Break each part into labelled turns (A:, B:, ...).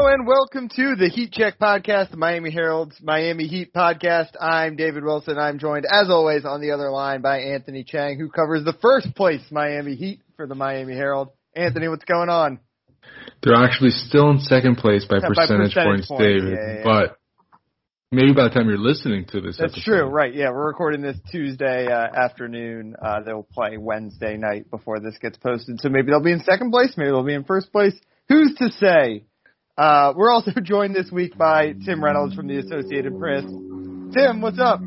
A: and welcome to the Heat Check Podcast, the Miami Herald's Miami Heat Podcast. I'm David Wilson. I'm joined, as always, on the other line by Anthony Chang, who covers the first place Miami Heat for the Miami Herald. Anthony, what's going on?
B: They're actually still in second place by percentage points, David.
A: Yeah.
B: But maybe by the time you're listening to this
A: That's
B: episode.
A: true, right. Yeah, we're recording this Tuesday afternoon. They'll play Wednesday night before this gets posted. So maybe they'll be in second place. Maybe they'll be in first place. Who's to say? We're also joined this week by Tim Reynolds from the Associated Press. Tim, what's up?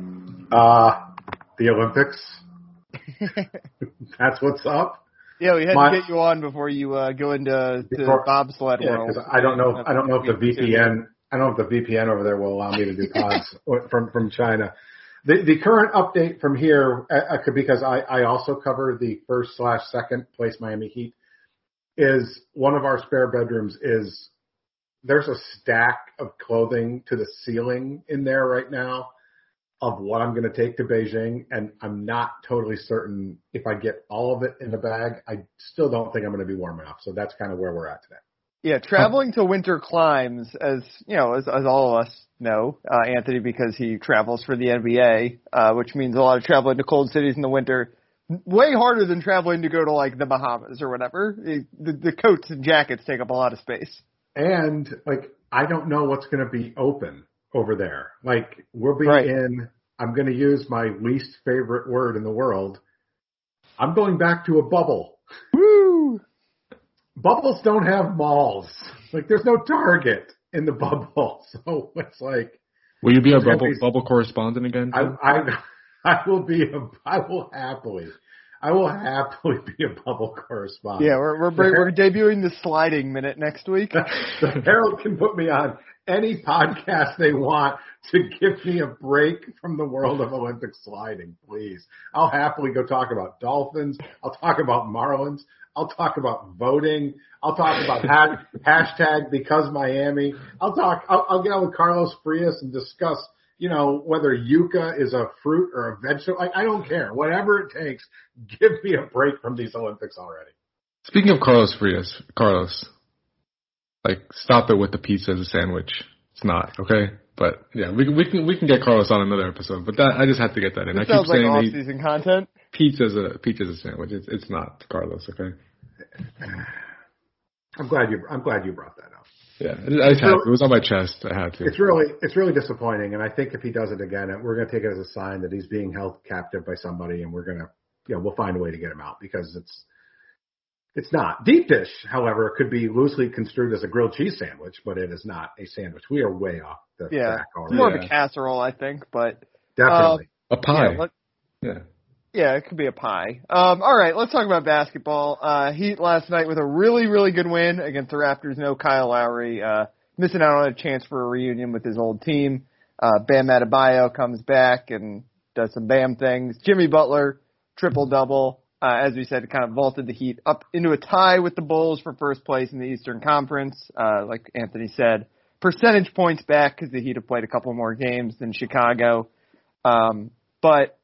C: The Olympics. That's what's up.
A: Yeah, we had to get you on before you go into bobsled world.
C: Because I don't know if the VPN. I don't know if the VPN over there will allow me to do pods from China. The current update from here, because I also cover the first/second place Miami Heat, is one of our spare bedrooms is there's a stack of clothing to the ceiling in there right now of what I'm going to take to Beijing, and I'm not totally certain if I get all of it in the bag. I still don't think I'm going to be warm enough, so that's kind of where we're at today.
A: Yeah, traveling to winter climes, as you know, as all of us know, Anthony, because he travels for the NBA, which means a lot of traveling to cold cities in the winter. Way harder than traveling to go to like the Bahamas or whatever. The coats and jackets take up a lot of space.
C: And I don't know what's going to be open over there. We'll be in. I'm going to use my least favorite word in the world. I'm going back to a bubble.
A: Woo!
C: Bubbles don't have malls. There's no Target in the bubble. So it's like.
B: Will you be a bubble correspondent again?
C: I will happily be a bubble correspondent.
A: Yeah, we're debuting the sliding minute next week.
C: The Herald can put me on any podcast they want to give me a break from the world of Olympic sliding, please. I'll happily go talk about Dolphins. I'll talk about Marlins. I'll talk about voting. I'll talk about hashtag because Miami. I'll get on with Carlos Frias and discuss, whether yucca is a fruit or a vegetable. I don't care. Whatever it takes, give me a break from these Olympics already.
B: Speaking of Carlos Frias, stop it with the pizza as a sandwich. It's not, okay? But yeah, we can get Carlos on another episode. But I just have to get that in.
A: I keep saying off-season content.
B: Pizza's a sandwich. It's not Carlos, okay?
C: I'm glad you brought that up.
B: Yeah, it was on my chest. I had to.
C: It's really disappointing, and I think if he does it again, we're going to take it as a sign that he's being held captive by somebody, and we're going to, we'll find a way to get him out because it's not. Deep dish, however, could be loosely construed as a grilled cheese sandwich, but it is not a sandwich. We are way off the track already.
A: It's more of a casserole, I think, but
C: definitely
B: a pie.
A: Yeah, it could be a pie. All right, let's talk about basketball. Heat last night with a really, really good win against the Raptors. No Kyle Lowry, missing out on a chance for a reunion with his old team. Bam Adebayo comes back and does some Bam things. Jimmy Butler, triple-double. As we said, kind of vaulted the Heat up into a tie with the Bulls for first place in the Eastern Conference. Like Anthony said, percentage points back because the Heat have played a couple more games than Chicago. But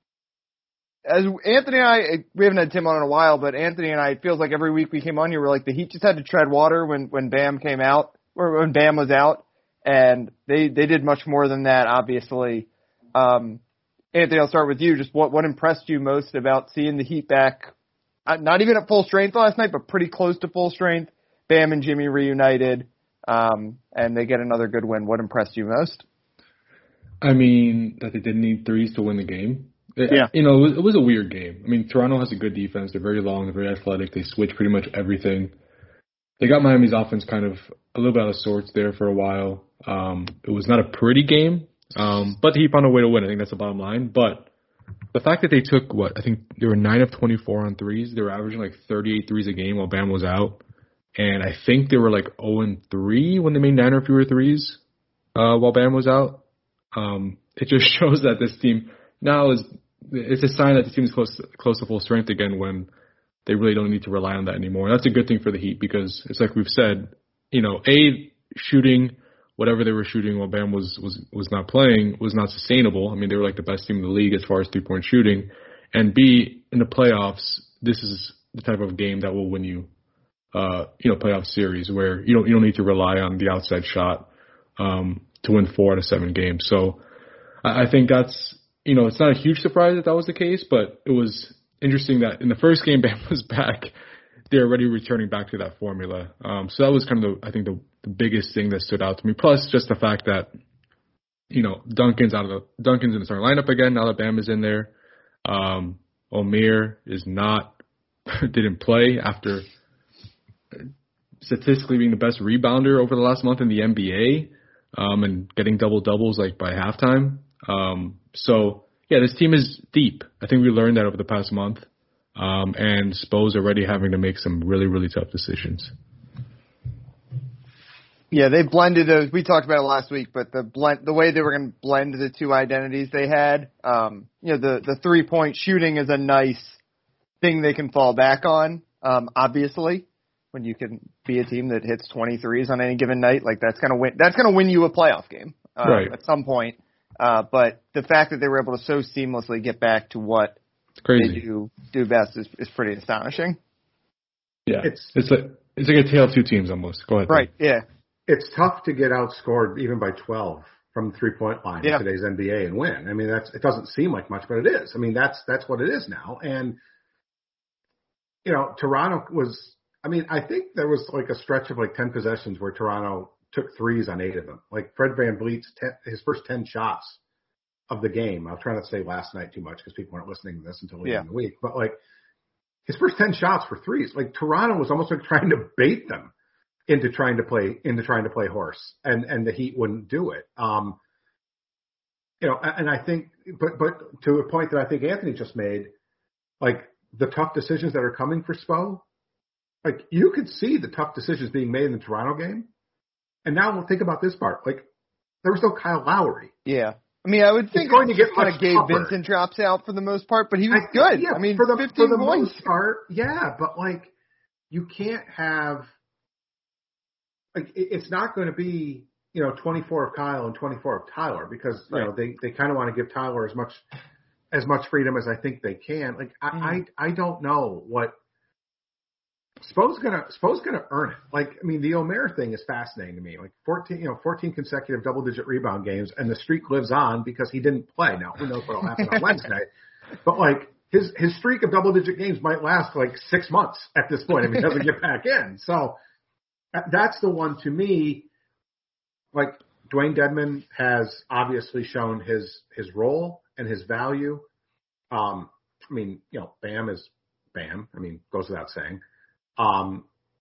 A: as Anthony and I, we haven't had Tim on in a while, but Anthony and I, it feels like every week we came on here, we're like, the Heat just had to tread water when Bam came out, or when Bam was out, and they did much more than that, obviously. Anthony, I'll start with you. Just what impressed you most about seeing the Heat back, not even at full strength last night, but pretty close to full strength? Bam and Jimmy reunited, and they get another good win. What impressed you most?
B: I mean, that they didn't need threes to win the game.
A: Yeah.
B: It was a weird game. I mean, Toronto has a good defense. They're very long. They're very athletic. They switch pretty much everything. They got Miami's offense kind of a little bit out of sorts there for a while. It was not a pretty game, but the Heat found a way to win. I think that's the bottom line. But the fact that they took, I think they were 9 of 24 on threes. They were averaging 38 threes a game while Bam was out. And I think they were 0-3 when they made 9 or fewer threes while Bam was out. It just shows that this team now it's a sign that the team is close to full strength again when they really don't need to rely on that anymore. And that's a good thing for the Heat because it's like we've said, shooting whatever they were shooting while Bam was not playing was not sustainable. I mean, they were the best team in the league as far as three-point shooting. And B, in the playoffs, this is the type of game that will win you playoff series where you don't need to rely on the outside shot to win 4 out of 7 games. So I think that's, it's not a huge surprise that was the case, but it was interesting that in the first game Bam was back, they're already returning back to that formula. So that was kind of the biggest thing that stood out to me. Plus just the fact that, Duncan's in the starting lineup again now that Bam is in there. Omer didn't play after statistically being the best rebounder over the last month in the NBA, and getting double doubles like by halftime. So yeah, this team is deep. I think we learned that over the past month. And Spo's already having to make some really, really tough decisions.
A: Yeah, they blended those. We talked about it last week, but the way they were going to blend the two identities they had, the 3-point shooting is a nice thing they can fall back on. Obviously, when you can be a team that hits 23s on any given night, like that's going to win you a playoff game,
B: right,
A: at some point. But the fact that they were able to so seamlessly get back to what they do best is pretty astonishing.
B: Yeah, it's like a tale of two teams almost. Go ahead.
A: Right. Yeah.
C: It's tough to get outscored even by 12 from the 3-point line in today's NBA and win. I mean, it doesn't seem like much, but it is. I mean, that's what it is now. And Toronto was. I mean, I think there was like a stretch of like 10 possessions where Toronto took threes on 8 of them. Like Fred VanVleet's his first 10 shots of the game. I'll try not to say last night too much because people weren't listening to this until later in the week. But like his first 10 shots were threes. Like Toronto was almost like trying to bait them into trying to play horse, and the Heat wouldn't do it. And I think, but to a point that I think Anthony just made, like the tough decisions that are coming for Spo, like you could see the tough decisions being made in the Toronto game. And now we'll think about this part. Like there was no Kyle Lowry.
A: Yeah. I mean, I would think
C: going to get
A: kind of Gabe Vincent drops out for the most part, but he was good.
C: Yeah,
A: I mean,
C: for the
A: 15 points.
C: most part, yeah, but like you can't have. Like it's not going to be 24 of Kyle and 24 of Tyler because they kind of want to give Tyler as much freedom as I think they can. Like I don't know what Spo's gonna earn it. Like I mean the Omer thing is fascinating to me. Like 14 consecutive double-digit rebound games, and the streak lives on because he didn't play. Now who knows what'll happen on Wednesday? But like his streak of double-digit games might last like 6 months at this point if he doesn't get back in. So. That's the one to me, like Dwayne Dedmon has obviously shown his role and his value. I mean, Bam is Bam. I mean, goes without saying. The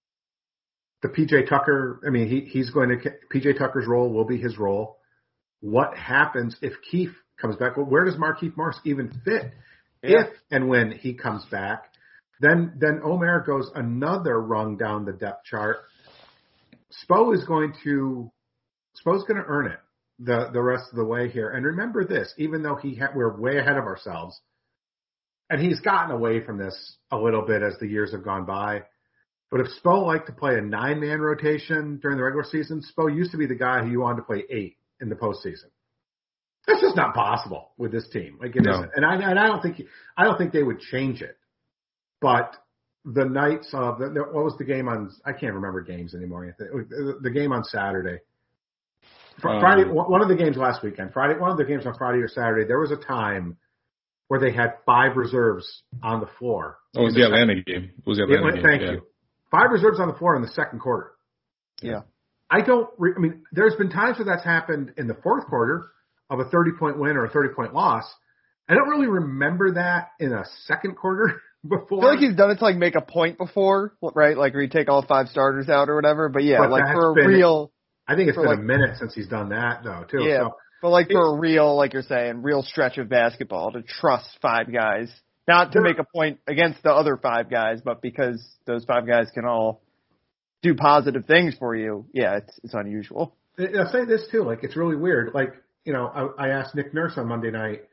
C: PJ Tucker, I mean, PJ Tucker's role will be his role. What happens if Keith comes back? Well, where does Markieff Morris even fit if and when he comes back? Then Omer goes another rung down the depth chart. Spo's going to earn it the rest of the way here. And remember this, even though we're way ahead of ourselves, and he's gotten away from this a little bit as the years have gone by. But if Spo liked to play a 9-man rotation during the regular season, Spo used to be the guy who you wanted to play 8 in the postseason. That's just not possible with this team. Like it isn't. And I don't think they would change it. But the nights of what was the game on? I can't remember games anymore. The game on Saturday, Friday. One of the games last weekend. Friday. One of the games on Friday or Saturday. There was a time where they had 5 reserves on the floor.
B: Oh, it was the Atlanta game.
C: Thank you. 5 reserves on the floor in the second quarter.
A: Yeah.
C: I mean, there's been times where that's happened in the fourth quarter of a 30-point win or a 30-point loss. I don't really remember that in a second quarter. Before.
A: I feel like he's done it to like make a point before, right? Like where you take all 5 starters out or whatever. But yeah, like for a real.
C: I think it's been a minute since he's done that though, too.
A: Yeah, but like for a real, like you're saying, real stretch of basketball to trust 5 guys, not to make a point against the other 5 guys, but because those 5 guys can all do positive things for you. Yeah, it's unusual.
C: I'll say this too, like it's really weird. Like I asked Nick Nurse on Monday night.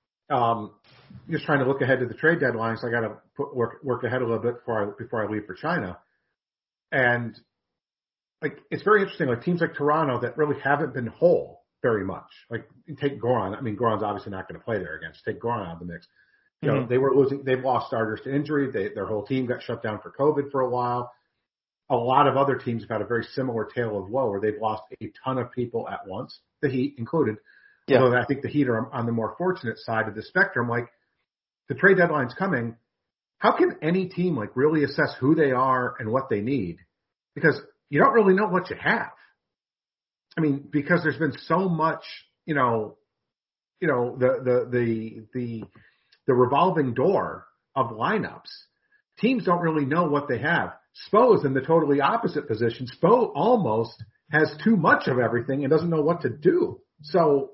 C: Just trying to look ahead to the trade deadline, so I got to work ahead a little bit before I leave for China. And like it's very interesting, like teams like Toronto that really haven't been whole very much. Like take Goran. I mean, Goran's obviously not going to play there again. Just take Goran out of the mix. They've lost starters to injury. Their whole team got shut down for COVID for a while. a lot of other teams have had a very similar tale of woe where they've lost a ton of people at once, the Heat included.
A: Yeah.
C: Although I think the Heat are on the more fortunate side of the spectrum. Like, the trade deadline's coming. How can any team like really assess who they are and what they need? Because you don't really know what you have. I mean, because there's been so much, the revolving door of lineups. Teams don't really know what they have. Spo's in the totally opposite position. Spo almost has too much of everything and doesn't know what to do. So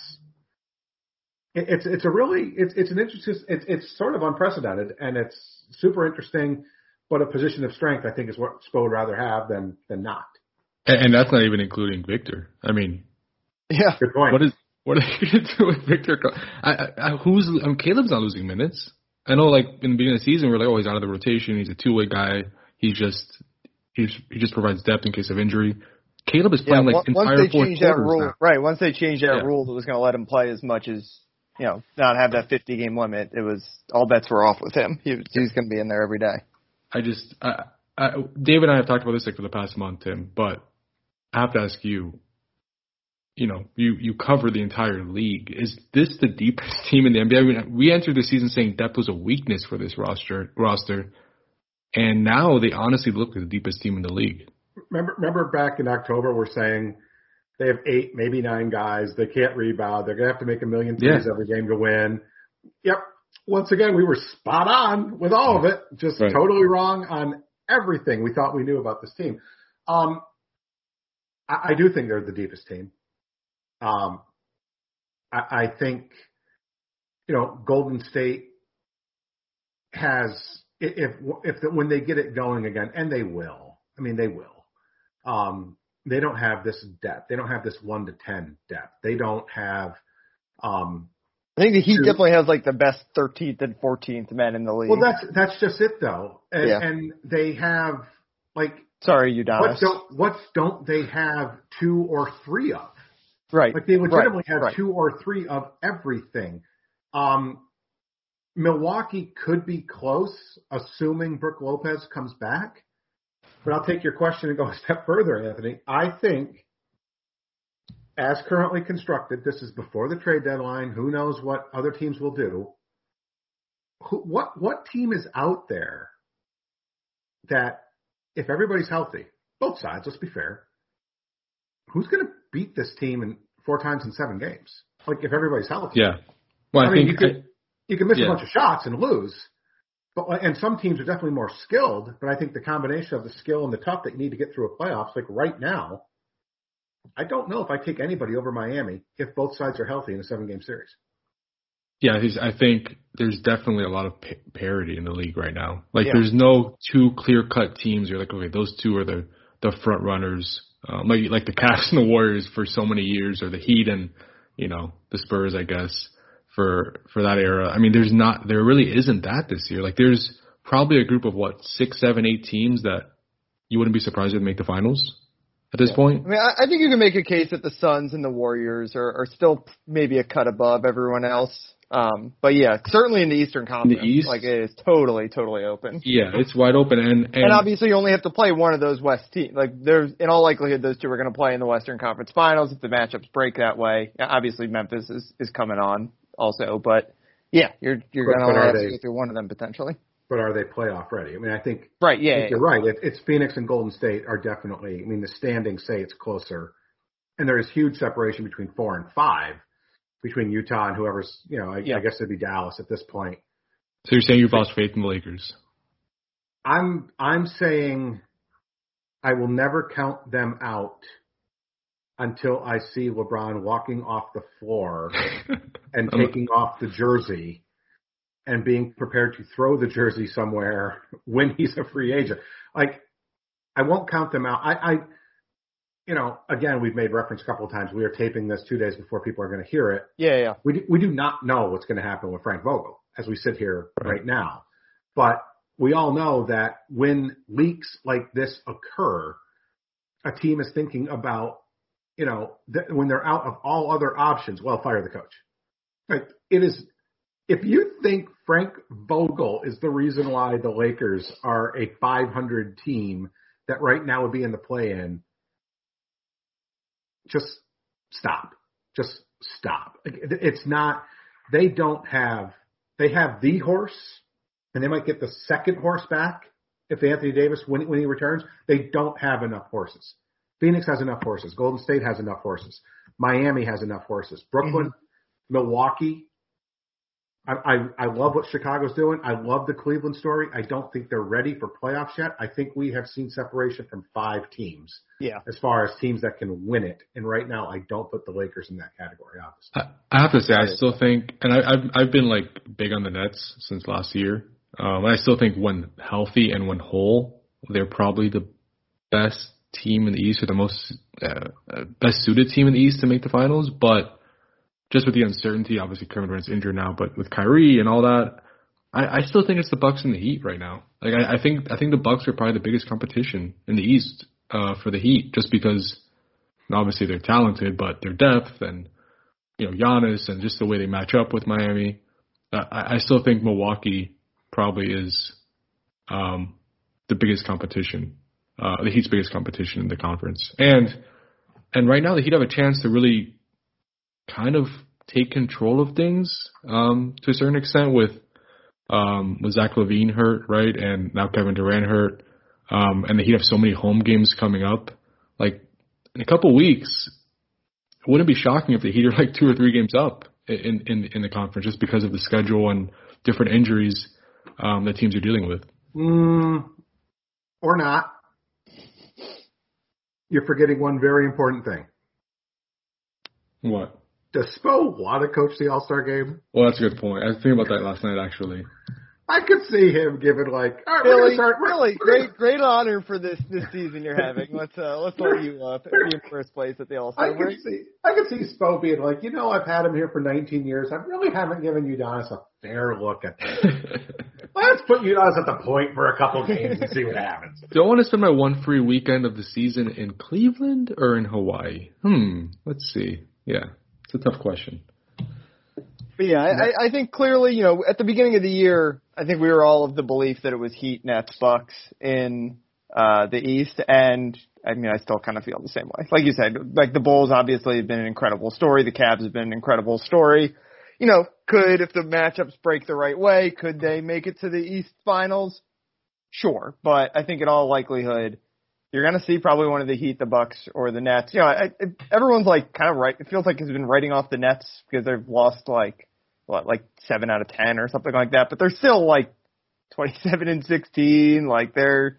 C: it's an interesting, it's sort of unprecedented, and it's super interesting, but a position of strength, I think, is what Spo would rather have than not.
B: And that's not even including Victor. I mean,
A: yeah,
C: good point.
B: What are they going to do with Victor? Caleb's not losing minutes. I know, like, in the beginning of the season, we're like, oh, he's out of the rotation. He's a two-way guy. He just provides depth in case of injury. Caleb is playing entire fourth quarters now.
A: Right. Once they changed that rule that was going to let him play as much as, not have that 50-game limit, it was all bets were off with him. He's going to be in there every day.
B: Dave and I have talked about this for the past month, Tim, but I have to ask you, you cover the entire league. Is this the deepest team in the NBA? I mean, we entered the season saying depth was a weakness for this roster, and now they honestly look like the deepest team in the league.
C: Remember back in October, we're saying they have 8, maybe 9 guys. They can't rebound. They're going to have to make 1 million threes every game to win. Yep. Once again, we were spot on with all of it, just totally wrong on everything we thought we knew about this team. I do think they're the deepest team. I think, Golden State has, when they get it going again, and they will. I mean, they will. They don't have this depth. They don't have this 1 to 10 depth. They don't have.
A: I think the Heat definitely has like the best 13th and 14th men in the league.
C: Well, that's just it though, and they have like.
A: Sorry, Udonis.
C: What don't they have 2 or 3 of?
A: Right.
C: Like they legitimately have 2 or 3 of everything. Milwaukee could be close, assuming Brook Lopez comes back. But I'll take your question and go a step further, Anthony. I think, as currently constructed, this is before the trade deadline. Who knows what other teams will do? What team is out there that, if everybody's healthy, both sides, let's be fair, who's going to beat this team 4 times in 7 games? Like, if everybody's healthy.
B: Yeah. Well, I
C: mean,
B: think
C: you can miss a bunch of shots and lose. And some teams are definitely more skilled, but I think the combination of the skill and the tough that you need to get through a playoffs, like right now, I don't know if I take anybody over Miami if both sides are healthy in a 7-game series.
B: Yeah, I think there's definitely a lot of parity in the league right now. Like, there's no 2 clear-cut teams. You're like, okay, those 2 are the front runners. Like the Cavs and the Warriors for so many years, or the Heat and, the Spurs, I guess, for that era. I mean, there really isn't that this year. Like, there's probably a group of 6, 7, 8 teams that you wouldn't be surprised would make the finals at this point.
A: I mean, I think you can make a case that the Suns and the Warriors are still maybe a cut above everyone else. But yeah, certainly in the Eastern Conference,
B: in the East,
A: like it is totally open.
B: Yeah, it's wide open, and
A: obviously you only have to play one of those West teams. Like, there's, in all likelihood, those 2 are going to play in the Western Conference Finals if the matchups break that way. Obviously, Memphis is coming on also, but yeah, you're going to have to go through one of them potentially.
C: But are they playoff ready? I mean, I think
A: you're
C: right. It's Phoenix and Golden State are definitely. I mean, the standings say it's closer, and there is huge separation between 4 and 5. Between Utah and whoever's, I guess it'd be Dallas at this point.
B: So you're saying you've lost faith in the Lakers?
C: I'm saying I will never count them out until I see LeBron walking off the floor and taking off the jersey and being prepared to throw the jersey somewhere when he's a free agent. Like, I won't count them out. Again, we've made reference a couple of times. We are taping this 2 days before people are going to hear it.
A: Yeah.
C: We do not know what's going to happen with Frank Vogel as we sit here right now. But we all know that when leaks like this occur, a team is thinking about, when they're out of all other options, well, fire the coach. Like, it is, if you think Frank Vogel is the reason why the Lakers are a 500 team that right now would be in the play-in, just stop. Just stop. It's not – they have the horse, and they might get the second horse back if Anthony Davis, when he returns. They don't have enough horses. Phoenix has enough horses. Golden State has enough horses. Miami has enough horses. Brooklyn, Milwaukee. I love what Chicago's doing. I love the Cleveland story. I don't think they're ready for playoffs yet. I think we have seen separation from 5 teams as far as teams that can win it. And right now, I don't put the Lakers in that category, obviously.
B: I have to say, I still think, and I've been like big on the Nets since last year. I still think when healthy and when whole, they're probably the best team in the East, or the most best suited team in the East to make the finals. But just with the uncertainty, obviously Kevin Durant's injured now, but with Kyrie and all that, I still think it's the Bucks and the Heat right now. Like I think the Bucks are probably the biggest competition in the East for the Heat, just because obviously they're talented, but their depth and Giannis and just the way they match up with Miami. I still think Milwaukee probably is the biggest competition, the Heat's biggest competition in the conference. And right now the Heat have a chance to really kind of take control of things to a certain extent with Zach LaVine hurt, right? And now Kevin Durant hurt. And the Heat have so many home games coming up. Like in a couple weeks, it wouldn't be shocking if the Heat are like 2 or 3 games up in the conference just because of the schedule and different injuries that teams are dealing with.
C: Or not. You're forgetting one very important thing.
B: What?
C: Does Spo want to coach the All-Star game?
B: Well, that's a good point. I was thinking about that last night, actually.
C: I could see him giving like, all right,
A: Billy, really great honor for this season you're having. Let's let you be in first place at the All-Star break.
C: I could see Spo being like, I've had him here for 19 years. I really haven't given Udonis a fair look at this. Let's put Udonis at the point for a couple games and see what happens.
B: Do I want to spend my one free weekend of the season in Cleveland or in Hawaii? Let's see. Yeah, it's a tough question.
A: But yeah, I think clearly, at the beginning of the year, I think we were all of the belief that it was Heat, Nets, Bucks in the East, and I mean, I still kind of feel the same way. Like you said, like the Bulls obviously have been an incredible story. The Cavs have been an incredible story. If the matchups break the right way, could they make it to the East Finals? Sure, but I think in all likelihood, you're going to see probably one of the Heat, the Bucks, or the Nets. Everyone's like kind of right. It feels like it's been writing off the Nets because they've lost like 7 out of 10 or something like that. But they're still like 27-16. Like they're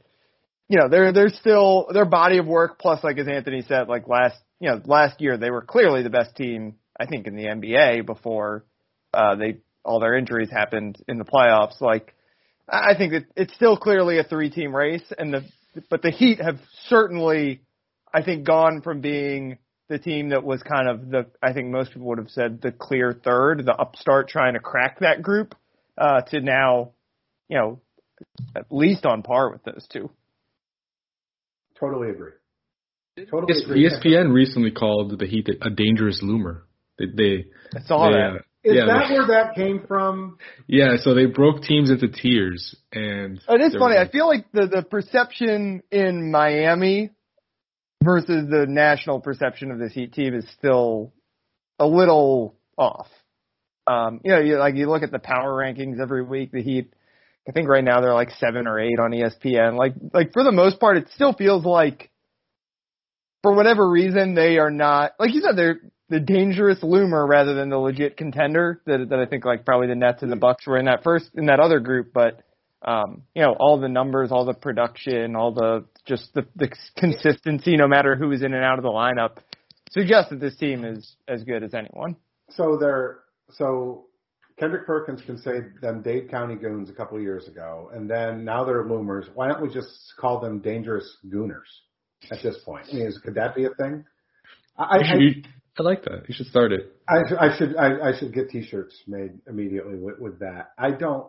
A: still their body of work. Plus, like as Anthony said, like last year they were clearly the best team I think in the NBA before all their injuries happened in the playoffs. Like I think that it's still clearly a 3-team race, but the Heat have certainly, I think, gone from being the team that was kind of I think most people would have said the clear third, the upstart trying to crack that group, to now, at least on par with those two.
C: Totally agree.
B: ESPN recently called the Heat a dangerous loomer.
A: I saw that.
C: Is that where that came from?
B: Yeah, so they broke teams into tiers, and
A: it is funny. I feel like the perception in Miami versus the national perception of this Heat team is still a little off. You look at the power rankings every week. The Heat, I think right now they're like 7 or 8 on ESPN. Like for the most part, it still feels like, for whatever reason, they are not, like you said, they're the dangerous loomer rather than the legit contender that I think like probably the Nets and the Bucks were in that other group. But, all the numbers, all the production, all the consistency, no matter who is in and out of the lineup, suggests that this team is as good as anyone.
C: So Kendrick Perkins can say them Dade County Goons a couple of years ago, and then now they're loomers. Why don't we just call them dangerous gooners at this point? I mean, could that be a thing?
B: I like that. You should start it.
C: I should get T-shirts made immediately with that. I don't.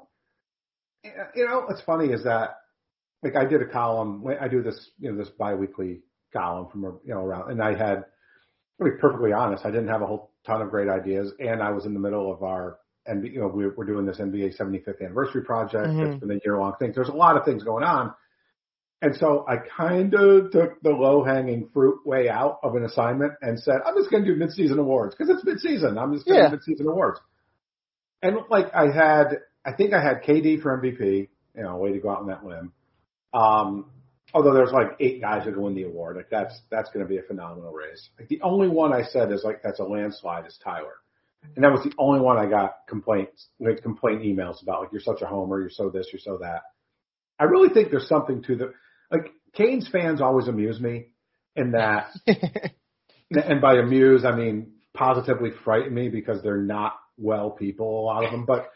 C: What's funny is that, like, I did a column. I do this, this biweekly column from around, and I had, to be perfectly honest, I didn't have a whole ton of great ideas, and I was in the middle of our, and we're doing this NBA 75th anniversary project. It's been a year-long thing. There's a lot of things going on, And so I kind of took the low-hanging fruit way out of an assignment and said, I'm just going to do midseason awards because it's midseason. I'm just going to do midseason awards. And like I think I had KD for MVP, way to go out on that limb. Although there's like 8 guys who can win the award. Like that's going to be a phenomenal race. Like the only one I said is like, that's a landslide is Tyler. And that was the only one I got complaint emails about. Like, you're such a homer. You're so this, you're so that. I really think there's something to the, like, Canes fans always amuse me in that, and by amuse, I mean positively frighten me because they're not well people, a lot of them, but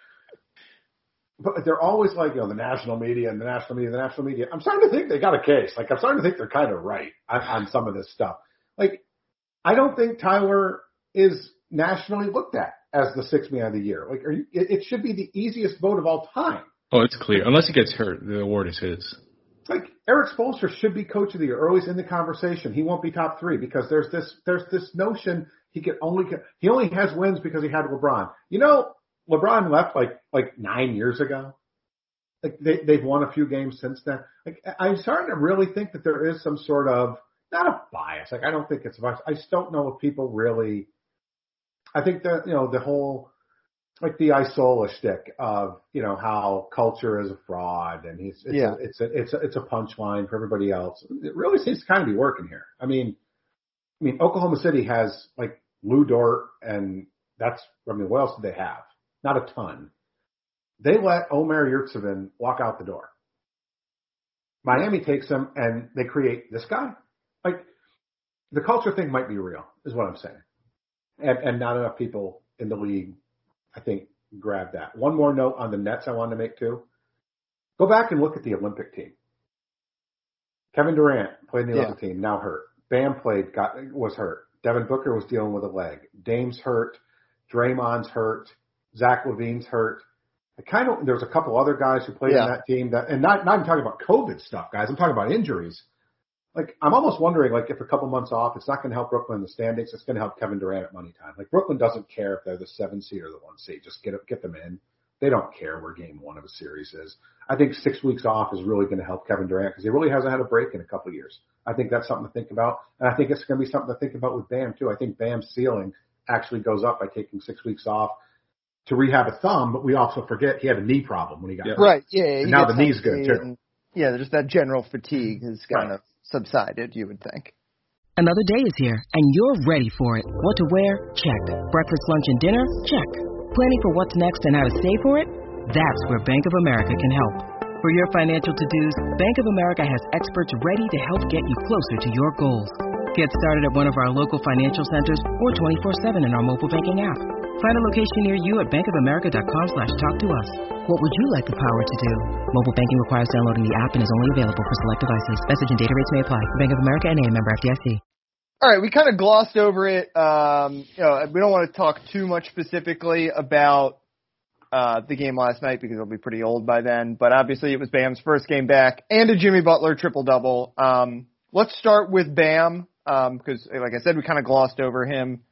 C: they're always like, the national media and the national media, I'm starting to think they got a case. Like, I'm starting to think they're kind of right on some of this stuff. Like, I don't think Tyler is nationally looked at as the 6th man of the year. Like, it should be the easiest vote of all time.
B: Oh, it's clear. Unless he gets hurt, the award is his.
C: Like, Eric Spoelstra should be coach of the year, or at least in the conversation. He won't be top 3 because there's this notion he only has wins because he had LeBron. LeBron left like 9 years ago. Like, they've won a few games since then. Like, I'm starting to really think that there is some sort of, not a bias. Like, I don't think it's a bias. I just don't know if people really. I think that the whole, like, the Isola shtick of how culture is a fraud and it's a punchline for everybody else. It really seems to kind of be working here. I mean Oklahoma City has like Lou Dort, and what else do they have? Not a ton. They let Omer Yurtseven walk out the door. Miami takes him and they create this guy. Like, the culture thing might be real, is what I'm saying. And not enough people in the league, I think, grab that. One more note on the Nets I wanted to make too. Go back and look at the Olympic team. Kevin Durant played in the Olympic team, now hurt. Bam was hurt. Devin Booker was dealing with a leg. Dame's hurt. Draymond's hurt. Zach LaVine's hurt. There's a couple other guys who played in that team and not even talking about COVID stuff, guys. I'm talking about injuries. Like, I'm almost wondering, like, if a couple months off, it's not going to help Brooklyn in the standings. It's going to help Kevin Durant at money time. Like, Brooklyn doesn't care if they're the 7 seed or the 1 seed. Just get them in. They don't care where game 1 of a series is. I think 6 weeks off is really going to help Kevin Durant because he really hasn't had a break in a couple of years. I think that's something to think about. And I think it's going to be something to think about with Bam, too. I think Bam's ceiling actually goes up by taking 6 weeks off to rehab a thumb, but we also forget he had a knee problem when he got hurt.
A: Right, yeah.
C: And now the knee's good, too.
A: Just that general fatigue has kind of subsided, you would think.
D: Another day is here, and you're ready for it. What to wear? Check. Breakfast, lunch, and dinner? Check. Planning for what's next and how to save for it? That's where Bank of America can help. For your financial to-dos, Bank of America has experts ready to help get you closer to your goals. Get started at one of our local financial centers or 24/7 in our mobile banking app. Find a location near you at bankofamerica.com/talktous. What would you like the power to do? Mobile banking requires downloading the app and is only available for select devices. Message and data rates may apply. Bank of America N.A., member FDIC.
A: All right, we kind of glossed over it. We don't want to talk too much specifically about the game last night because it'll be pretty old by then. But obviously, it was Bam's first game back and a Jimmy Butler triple-double. Let's start with Bam because, like I said, we kind of glossed over him.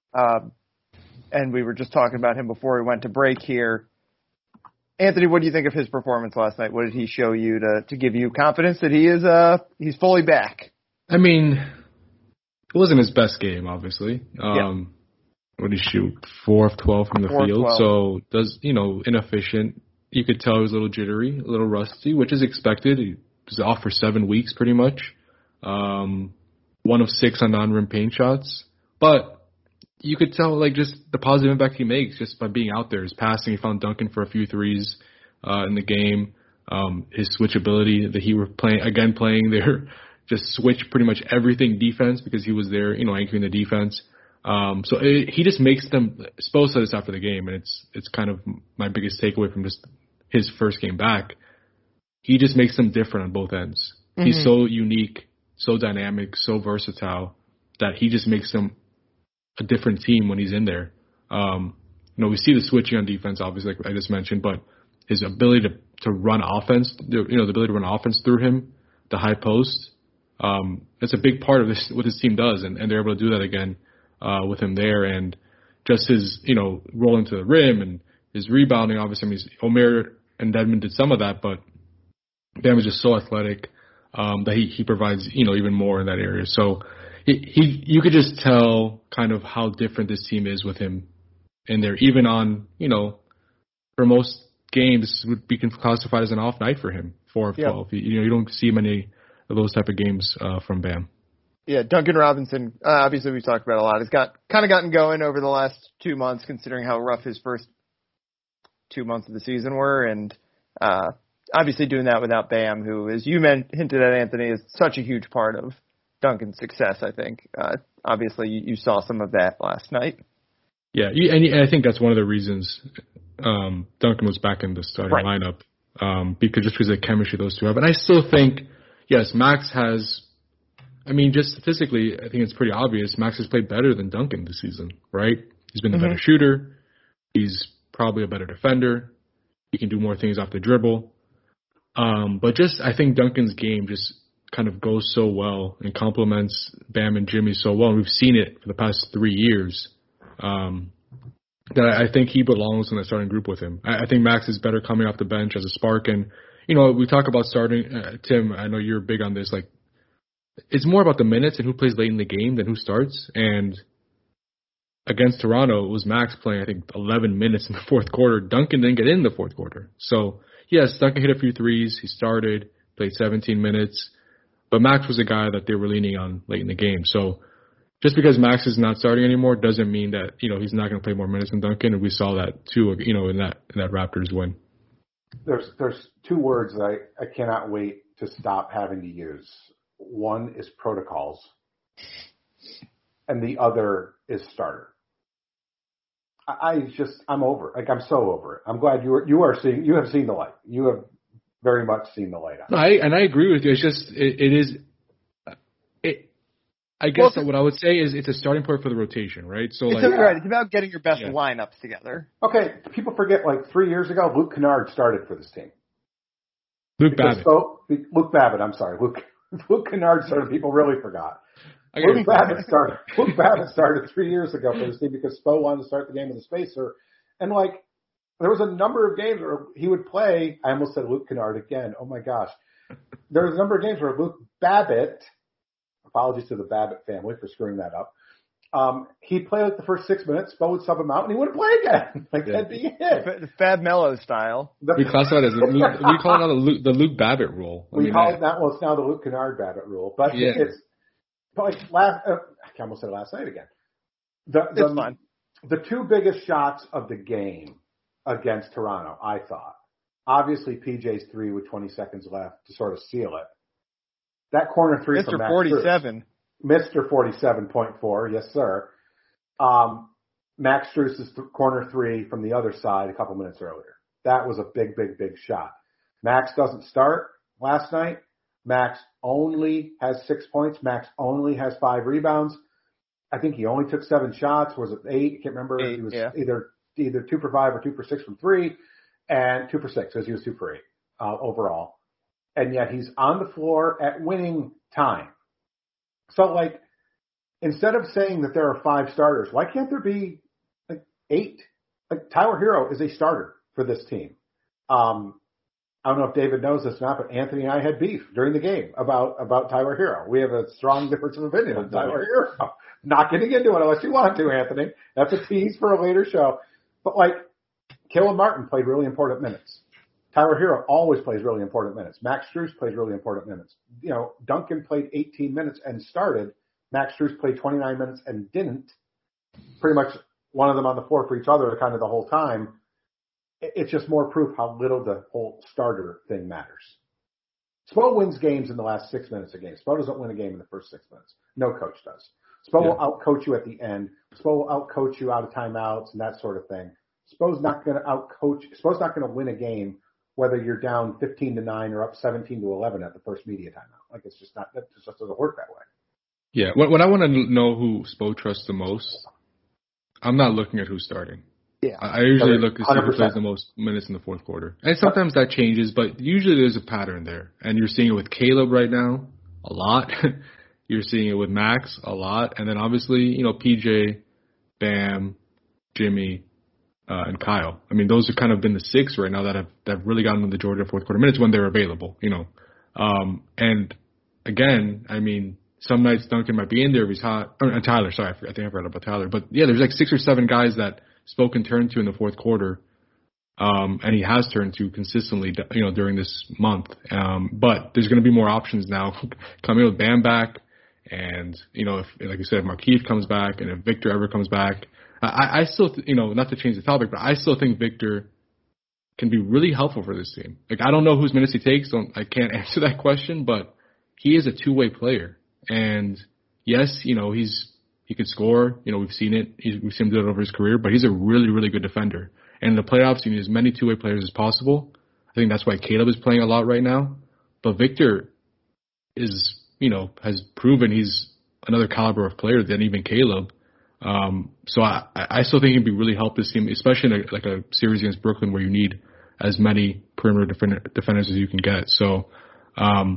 A: And we were just talking about him before we went to break here. Anthony, what do you think of his performance last night? What did he show you to give you confidence that he's fully back?
B: I mean, it wasn't his best game, obviously. What did he shoot? 4 of 12 from the field. 12. So inefficient. You could tell he was a little jittery, a little rusty, which is expected. He was off for 7 weeks pretty much. 1 of 6 on non-rim paint shots. But you could tell, like, just the positive impact he makes just by being out there. His passing, he found Duncan for a few threes in the game. His switchability that he were playing there, just switched pretty much everything defense because he was there, anchoring the defense. So he just makes them. Spo said this after the game, and it's kind of my biggest takeaway from just his first game back. He just makes them different on both ends. Mm-hmm. He's so unique, so dynamic, so versatile that he just makes them a different team when he's in there. We see the switching on defense, obviously, like I just mentioned, but his ability to run offense, the ability to run offense through him, the high post, that's a big part of this, what this team does, and they're able to do that again with him there, and just his, rolling to the rim and his rebounding, obviously. I mean, Omer and Dedmon did some of that, but Bam was just so athletic. that he provides, even more in that area. So you could just tell kind of how different this team is with him in there. Even on, for most games, this would be classified as an off night for him, 4 of 12. You don't see many of those type of games from Bam.
A: Yeah, Duncan Robinson, obviously we've talked about a lot. Has gotten going over the last 2 months, considering how rough his first 2 months of the season were, and obviously doing that without Bam, who, as you hinted at, Anthony, is such a huge part of Duncan's success, I think. Obviously, you saw some of that last night.
B: Yeah, and I think that's one of the reasons Duncan was back in the starting lineup, because of the chemistry those two have. And I still think, yes, Max has, just statistically, I think it's pretty obvious, Max has played better than Duncan this season, right? He's been the better shooter. He's probably a better defender. He can do more things off the dribble. But I think Duncan's game just kind of goes so well and complements Bam and Jimmy so well. And we've seen it for the past 3 years. That I think he belongs in the starting group with him. I think Max is better coming off the bench as a spark. And, we talk about starting, Tim, I know you're big on this, like, it's more about the minutes and who plays late in the game than who starts. And against Toronto, it was Max playing, I think, 11 minutes in the fourth quarter. Duncan didn't get in the fourth quarter. So, yes, Duncan hit a few threes. He started, played 17 minutes. But Max was a guy that they were leaning on late in the game. So just because Max is not starting anymore doesn't mean that, he's not going to play more minutes than Duncan. And we saw that, too, in that Raptors win.
C: There's 2 words that I cannot wait to stop having to use. One is protocols, and the other is starter. I'm over it. Like, I'm so over it. I'm glad you have seen the light. You have very much seen the light on it.
B: I agree with you. It's just, I guess what I would say is it's a starting point for the rotation, right? So
A: it's about getting your best lineups together.
C: Okay, people forget, like 3 years ago, Luke Kennard started for this team.
B: Luke Babbitt,
C: I'm sorry. Luke Kennard started. People really forgot. Luke Babbitt started 3 years ago for this team because Spo wanted to start the game with a spacer. And, there was a number of games where he would play. I almost said Luke Kennard again. Oh, my gosh. There was a number of games where Luke Babbitt, apologies to the Babbitt family for screwing that up, he'd play the first 6 minutes, Spo would sub him out, and he wouldn't play again. That'd be it.
A: The Fab Mello style.
B: We classify it as we call it the Luke Babbitt rule.
C: We call it that. Well, it's now the Luke Kennard Babbitt rule. But it's I almost said it last night again.
A: It's fine.
C: The 2 biggest shots of the game against Toronto, I thought. Obviously, PJ's 3 with 20 seconds left to sort of seal it. That corner 3 from Max
A: 47.
C: Mr. 47.4, yes, sir. Max Strus's corner 3 from the other side a couple minutes earlier. That was a big, big, big shot. Max doesn't start last night. Max only has 6 points. Max only has 5 rebounds. I think he only took 7 shots. Was it 8? I can't remember. He was either 2 for 5 or 2 for 6 from 3, and 2 for 6, because he was 2 for 8 overall. And yet he's on the floor at winning time. So, instead of saying that there are 5 starters, why can't there be 8? Tyler Hero is a starter for this team. I don't know if David knows this or not, but Anthony and I had beef during the game about Tyler Hero. We have a strong difference of opinion on Tyler Hero. Not getting into it unless you want to, Anthony. That's a tease for a later show. But Caleb Martin played really important minutes. Tyler Hero always plays really important minutes. Max Strus plays really important minutes. Duncan played 18 minutes and started. Max Strus played 29 minutes and didn't. Pretty much one of them on the floor for each other kind of the whole time. It's just more proof how little the whole starter thing matters. Spo wins games in the last 6 minutes of games. Spo doesn't win a game in the first 6 minutes. No coach does. Spo will outcoach you at the end. Spo will outcoach you out of timeouts and that sort of thing. Spo's not going to outcoach. Spo's not going to win a game whether you're down 15-9 or up 17-11 at the first media timeout. It's just not. That just doesn't work that way.
B: Yeah. When I want to know who Spo trusts the most, I'm not looking at who's starting.
A: Yeah.
B: I usually look to see who plays the most minutes in the fourth quarter. And sometimes that changes, but usually there's a pattern there. And you're seeing it with Caleb right now a lot. You're seeing it with Max a lot. And then obviously, PJ, Bam, Jimmy, and Kyle. Those have kind of been the 6 right now that have really gotten the Georgia fourth quarter minutes when they're available, And again, I mean, some nights Duncan might be in there if he's hot. Or, Tyler, sorry, I think I forgot about Tyler. But yeah, there's like 6 or 7 guys that Spo can turn to in the fourth quarter. And he has turned to consistently, during this month. But there's going to be more options now coming with Bam back. And, if, like you said, if Markieff comes back and if Victor ever comes back, I still, not to change the topic, but I still think Victor can be really helpful for this team. Like, I don't know whose minutes he takes. I can't answer that question, but he is a two-way player. And yes, he could score. We've seen it. We've seen him do it over his career, but he's a really, really good defender. And in the playoffs, you need as many two-way players as possible. I think that's why Caleb is playing a lot right now. But Victor is, has proven he's another caliber of player than even Caleb. So I still think he'd be really help this team, especially in a series against Brooklyn where you need as many perimeter defenders as you can get. So I'm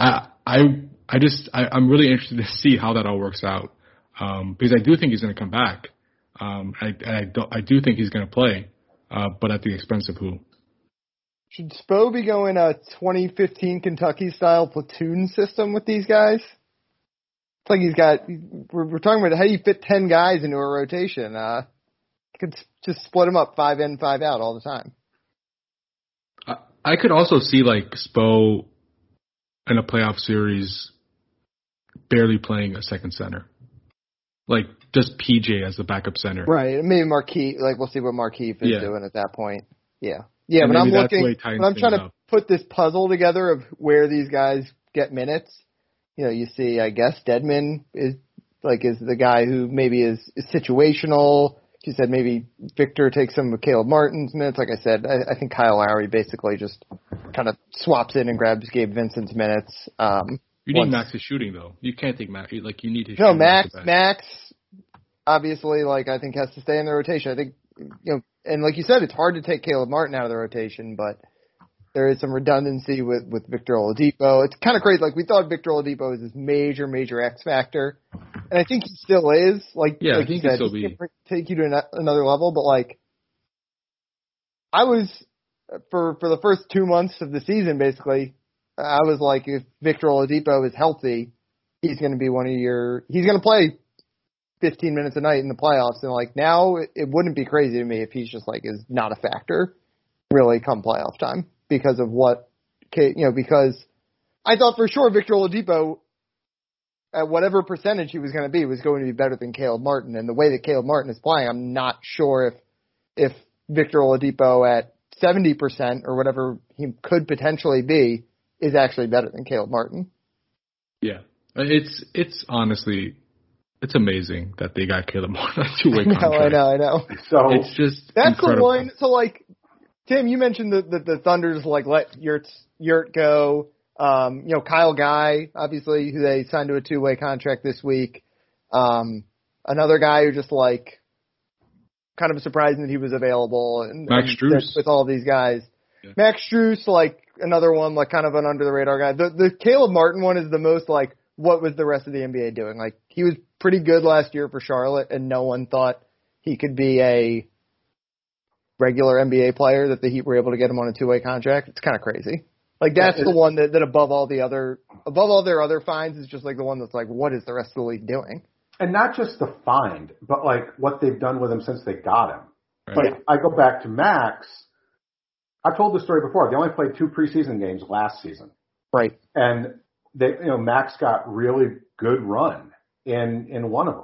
B: really interested to see how that all works out because I do think he's going to come back. I do think he's going to play, but at the expense of who?
A: Should Spo be going a 2015 Kentucky-style platoon system with these guys? It's like we're talking about how do you fit 10 guys into a rotation. You could just split them up 5 in, 5 out all the time.
B: I could also see like Spo in a playoff series barely playing a second center. Like just PJ as the backup center.
A: Right. Maybe Markieff, we'll see what Markieff is doing at that point. Yeah. Yeah,
B: and
A: but I'm trying to put this puzzle together of where these guys get minutes. You see, I guess Dedmon is the guy who maybe is situational. She said maybe Victor takes some of Caleb Martin's minutes. Like I said, I think Kyle Lowry basically just kind of swaps in and grabs Gabe Vincent's minutes.
B: You need Max's shooting though. You can't take Max. You need his.
A: No, Max, obviously, I think has to stay in the rotation. I think and like you said, it's hard to take Caleb Martin out of the rotation, but there is some redundancy with Victor Oladipo. It's kind of crazy. We thought Victor Oladipo was this major, major X factor, and I think he still is.
B: I think he can still be.
A: Take you to another level, but I was for the first 2 months of the season, basically, I was like, if Victor Oladipo is healthy, he's going to be he's going to play 15 minutes a night in the playoffs, and now it wouldn't be crazy to me if he's just is not a factor really come playoff time. Because of because I thought for sure Victor Oladipo, at whatever percentage he was going to be better than Caleb Martin. And the way that Caleb Martin is playing, I'm not sure if Victor Oladipo at 70% or whatever he could potentially be is actually better than Caleb Martin.
B: Yeah. It's honestly, it's amazing that they got Caleb Martin on a two-way contract.
A: I know.
B: So it's just
A: that's
B: incredible.
A: The one. So Tim, you mentioned the Thunders let Yurt go. Kyle Guy, obviously, who they signed to a two-way contract this week. Another guy who just kind of surprising that he was available. And
B: Max Strus.
A: With all these guys.
B: Yeah.
A: Max Strus, another one, kind of an under-the-radar guy. The Caleb Martin one is the most, what was the rest of the NBA doing? He was pretty good last year for Charlotte, and no one thought he could be a regular NBA player, that the Heat were able to get him on a two-way contract. It's kind of crazy. That's the one that above all their other finds is just the one that's what is the rest of the league doing?
C: And not just the find, but what they've done with him since they got him.
B: Right.
C: I go back to Max. I've told this story before. They only played 2 preseason games last season.
A: Right.
C: And Max got really good run in one of them.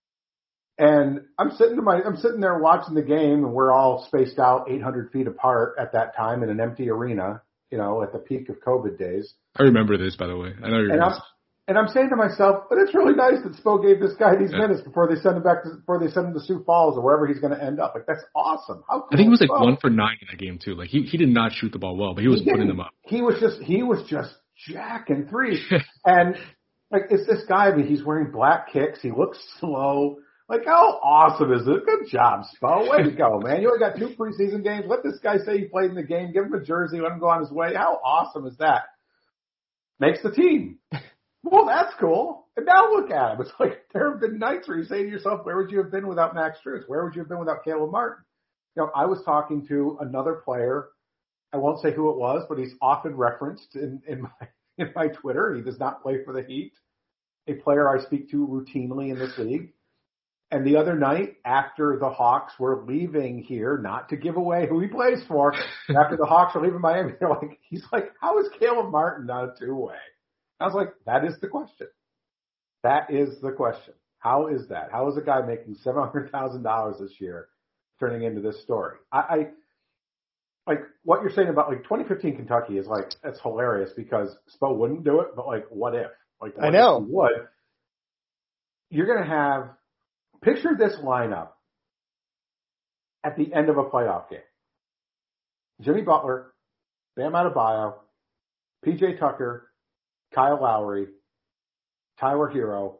C: And I'm sitting there watching the game, and we're all spaced out 800 feet apart at that time in an empty arena, at the peak of COVID days.
B: I remember this, by the way. I know you're.
C: And I'm saying to myself, but it's really nice that Spo gave this guy these minutes before they send him to Sioux Falls or wherever he's going to end up. That's awesome. How cool.
B: I think he was 1 for 9 in that game too. He did not shoot the ball well, but he was putting them up.
C: He was just jacking threes. And it's this guy, he's wearing black kicks. He looks slow. How awesome is it? Good job, Spo. Way to go, man. You only got 2 preseason games. Let this guy say he played in the game. Give him a jersey. Let him go on his way. How awesome is that? Makes the team. Well, that's cool. And now look at him. It's there have been nights where you say to yourself, where would you have been without Max Strus? Where would you have been without Caleb Martin? I was talking to another player. I won't say who it was, but he's often referenced in in my Twitter. He does not play for the Heat, a player I speak to routinely in this league. And the other night, after the Hawks were leaving here, not to give away who he plays for, after the Hawks were leaving Miami, he's like, how is Caleb Martin not a two-way? I was like, that is the question. That is the question. How is that? How is a guy making $700,000 this year turning into this story? I like what you're saying about like 2015 Kentucky is like, that's hilarious because Spo wouldn't do it, but like, what if? Like, what
A: I know.
C: if he would? You're going to have, picture this lineup at the end of a playoff game. Jimmy Butler, Bam Adebayo, PJ Tucker, Kyle Lowry, Tyler Hero,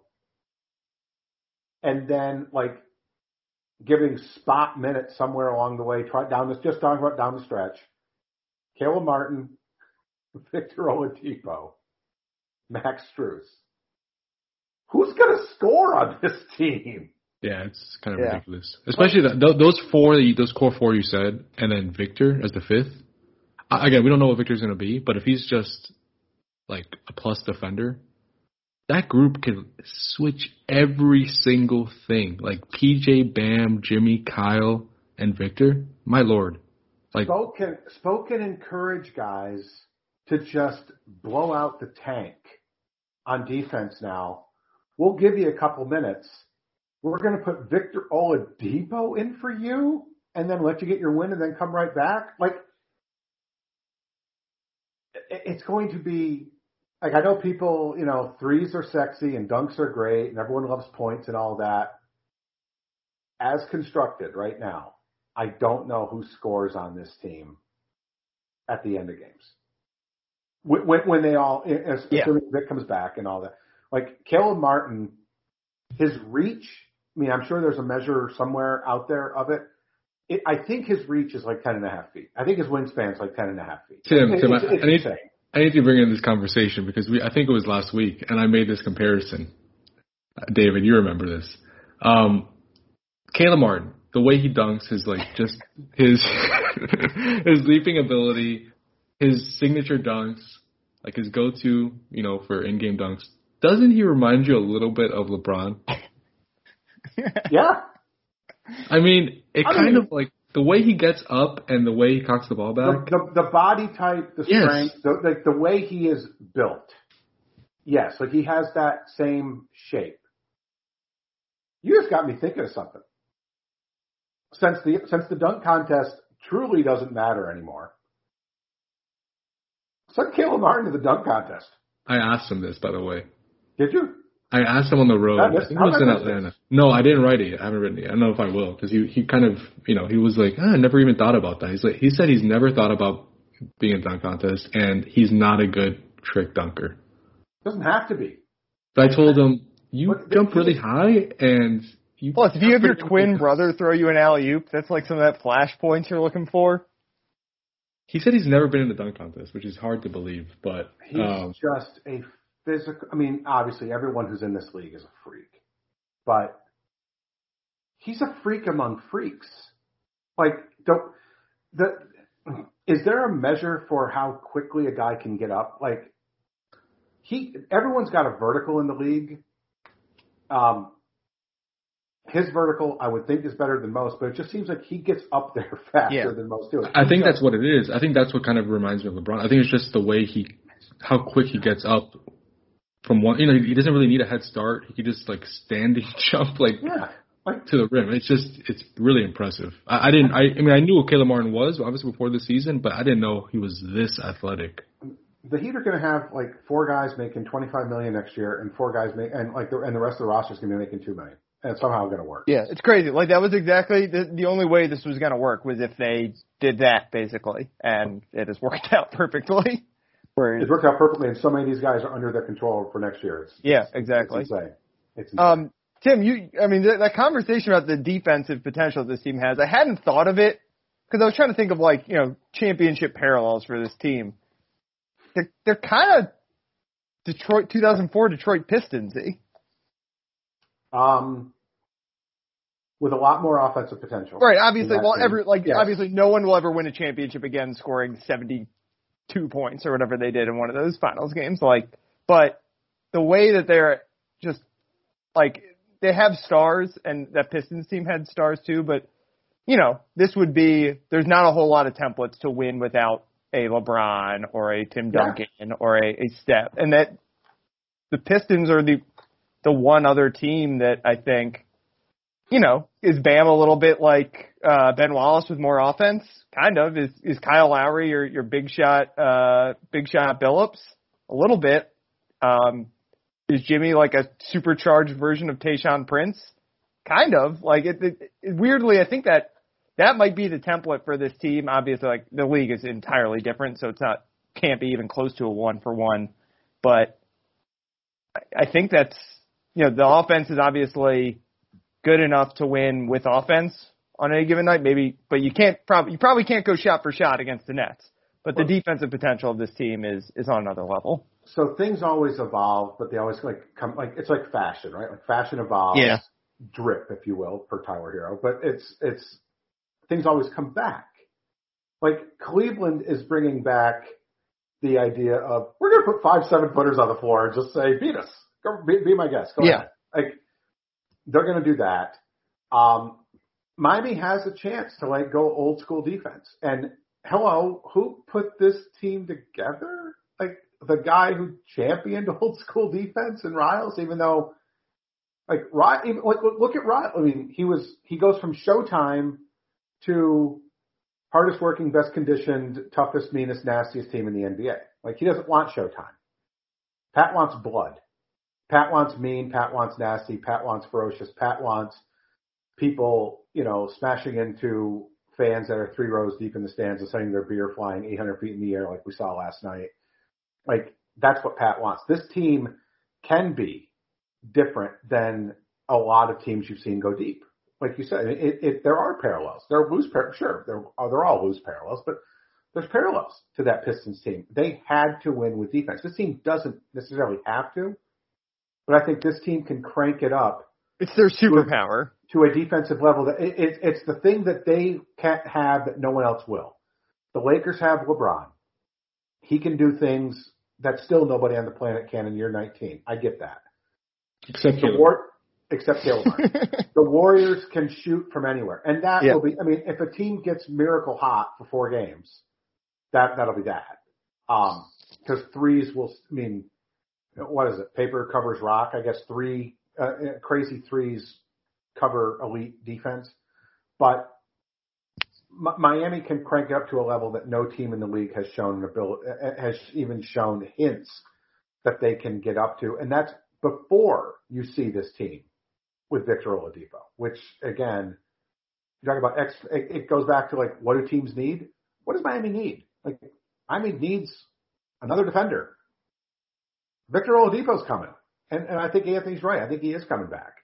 C: and then like giving spot minutes somewhere along the way, down the stretch. Caleb Martin, Victor Oladipo, Max Strus. Who's going to score on this team?
B: Yeah, it's kind of ridiculous. Especially those core four you said, and then Victor as the fifth. Again, we don't know what Victor's going to be, but if he's just like a plus defender, that group can switch every single thing. Like PJ, Bam, Jimmy, Kyle, and Victor. My Lord. Like
C: Spo can encourage guys to just blow out the tank on defense now. We'll give you a couple minutes. We're going to put Victor Oladipo in for you and then let you get your win and then come right back. Like, it's going to be, like, I know people, threes are sexy and dunks are great and everyone loves points and all that. As constructed right now, I don't know who scores on this team at the end of games. When they all, assuming Vic comes back and all that. Like, Caleb Martin, his reach, I mean, I'm sure there's a measure somewhere out there of it. I think his reach is like 10.5 feet. I think his wingspan is like 10.5 feet.
B: Tim, I need to bring in this conversation because I think it was last week, and I made this comparison. David, you remember this. Caleb Martin, the way he dunks, his leaping ability, his signature dunks, like his go-to, for in-game dunks. Doesn't he remind you a little bit of LeBron?
C: Yeah.
B: I mean, kind of like the way he gets up and the way he cocks the ball back.
C: The body type, the strength, the way he is built. Yes, like he has that same shape. You just got me thinking of something. Since the dunk contest truly doesn't matter anymore, send Caleb Martin to the dunk contest.
B: I asked him this, by the way.
C: Did you?
B: I asked him on the road. I think it was in Atlanta. No, I didn't write it. I haven't written it. I don't know if I will because he kind of, he was like, I never even thought about that. He said he's never thought about being in a dunk contest, and he's not a good trick dunker.
C: Doesn't have to be.
B: But I told him, you jump really high, and you.
A: Plus, if you have your twin brother throw you an alley-oop, that's like some of that flash points you're looking for.
B: He said he's never been in a dunk contest, which is hard to believe, but
C: he's just a physical. I mean, obviously, everyone who's in this league is a freak, but he's a freak among freaks. Like, is there a measure for how quickly a guy can get up? Like, everyone's got a vertical in the league. His vertical, I would think, is better than most, but it just seems like he gets up there faster than most do.
B: I think that's what it is. I think that's what kind of reminds me of LeBron. I think it's just the way how quick he gets up from one. He doesn't really need a head start. He can just like standing jump to the rim. It's really impressive. I knew what Caleb Martin was obviously before the season, but I didn't know he was this athletic.
C: The Heat are going to have like 4 guys making $25 million next year, and 4 guys and the rest of the roster is going to be making $2 million. And it's somehow going to work. Yeah,
A: it's crazy. Like, that was exactly the only way this was going to work was if they did that, basically. And it has worked out perfectly.
C: It's worked out perfectly, and so many of these guys are under their control for next year.
A: Exactly.
C: It's insane.
A: Tim, that conversation about the defensive potential this team has, I hadn't thought of it because I was trying to think of, like, championship parallels for this team. They're kind of 2004 Detroit Pistons-y.
C: With a lot more offensive potential.
A: Right, obviously. Well, obviously no one will ever win a championship again scoring 70 2 points or whatever they did in one of those finals games. But the way that they're just they have stars, and that Pistons team had stars too, but there's not a whole lot of templates to win without a LeBron or a Tim Duncan or a Steph, and that the Pistons are the one other team that I think, is Bam a little bit like Ben Wallace with more offense? Kind of. Is Kyle Lowry your big shot Billups? A little bit. Is Jimmy like a supercharged version of Tayshaun Prince? Kind of. Weirdly, I think that might be the template for this team. Obviously, the league is entirely different, so can't be even close to a 1-for-1. But I think that's, the offense is obviously good enough to win with offense on any given night, maybe, but you probably can't go shot for shot against the Nets. But the defensive potential of this team is on another level.
C: So things always evolve, but they always come it's like fashion, right? Like fashion evolves, drip, if you will, per Tyler Hero. But it's things always come back. Like Cleveland is bringing back the idea of we're going to put 5 7-footers on the floor and just say beat us, go be my guest. Go ahead. Like they're going to do that. Miami has a chance to go old school defense. And hello, who put this team together? The guy who championed old school defense in Riles, even though, look at Riles. I mean, he goes from Showtime to hardest working, best conditioned, toughest, meanest, nastiest team in the NBA. He doesn't want Showtime. Pat wants blood. Pat wants mean. Pat wants nasty. Pat wants ferocious. Pat wants people, smashing into fans that are 3 rows deep in the stands and sending their beer flying 800 feet in the air like we saw last night. That's what Pat wants. This team can be different than a lot of teams you've seen go deep. Like you said, there are parallels. There are loose parallels. Sure, they're all loose parallels, but there's parallels to that Pistons team. They had to win with defense. This team doesn't necessarily have to, but I think this team can crank it up.
A: It's their superpower.
C: To a defensive level. That it's the thing that they can't have that no one else will. The Lakers have LeBron. He can do things that still nobody on the planet can in year 19. I get that.
B: Except Caleb. The Warriors can shoot from anywhere. And that will be, if a team gets miracle hot for 4 games, that'll be that. Because threes will, what is it? Paper covers rock. I guess crazy threes cover elite defense. But Miami can crank it up to a level that no team in the league has has even shown hints that they can get up to. And that's before you see this team with Victor Oladipo, which again, you talk about it goes back to what do teams need? What does Miami need? Miami needs another defender. Victor Oladipo's coming. And I think Anthony's right. I think he is coming back.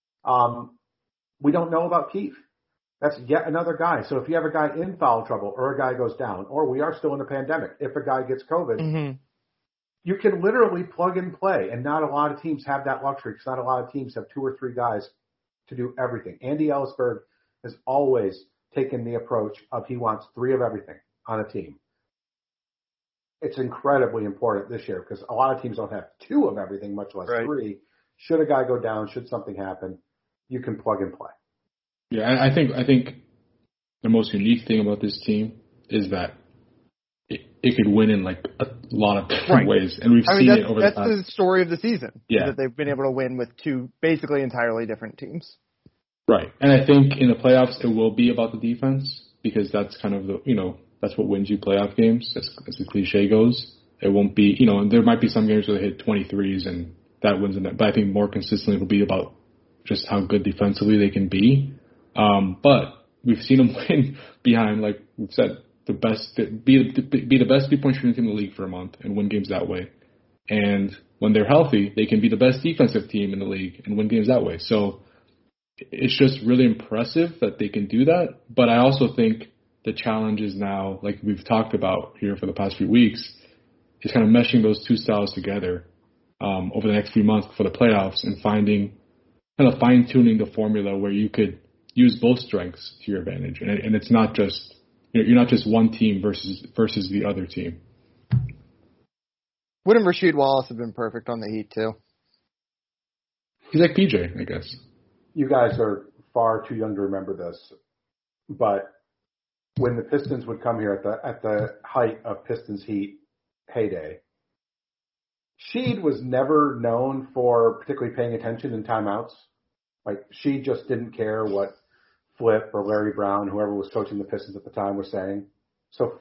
B: We don't know about Keith. That's yet another guy. So if you have a guy in foul trouble or a guy goes down, or we are still in a pandemic, if a guy gets COVID, you can literally plug and play. And not a lot of teams have that luxury because not a lot of teams have 2 or 3 guys to do everything. Andy Ellisberg has always taken the approach of he wants 3 of everything on a team. It's incredibly important this year because a lot of teams don't have 2 of everything, much less 3. Should a guy go down, should something happen, you can plug and play. Yeah, I think the most unique thing about this team is that it could win in a lot of different ways, and we've seen it over the past.
A: That's the story of the season.
B: Yeah,
A: that they've been able to win with 2 basically entirely different teams.
B: Right, and I think in the playoffs it will be about the defense because that's kind of that's what wins you playoff games, as the cliche goes. It won't be there might be some games where they hit 23s and that wins them, but I think more consistently it'll be about just how good defensively they can be. But we've seen them win behind, like we've said, be the best 3-point shooting team in the league for a month and win games that way. And when they're healthy, they can be the best defensive team in the league and win games that way. So it's just really impressive that they can do that. But I also think the challenge is now, like we've talked about here for the past few weeks, is kind of meshing those 2 styles together over the next few months for the playoffs and kind of fine-tuning the formula where you could use both strengths to your advantage. And it's not just, you're not just one team versus the other team.
A: Wouldn't Rasheed Wallace have been perfect on the Heat too?
B: He's like PJ, I guess.
C: You guys are far too young to remember this, but when the Pistons would come here at the height of Pistons Heat heyday, Sheed was never known for particularly paying attention in timeouts. Like, Sheed just didn't care what Flip or Larry Brown, whoever was coaching the Pistons at the time, was saying. So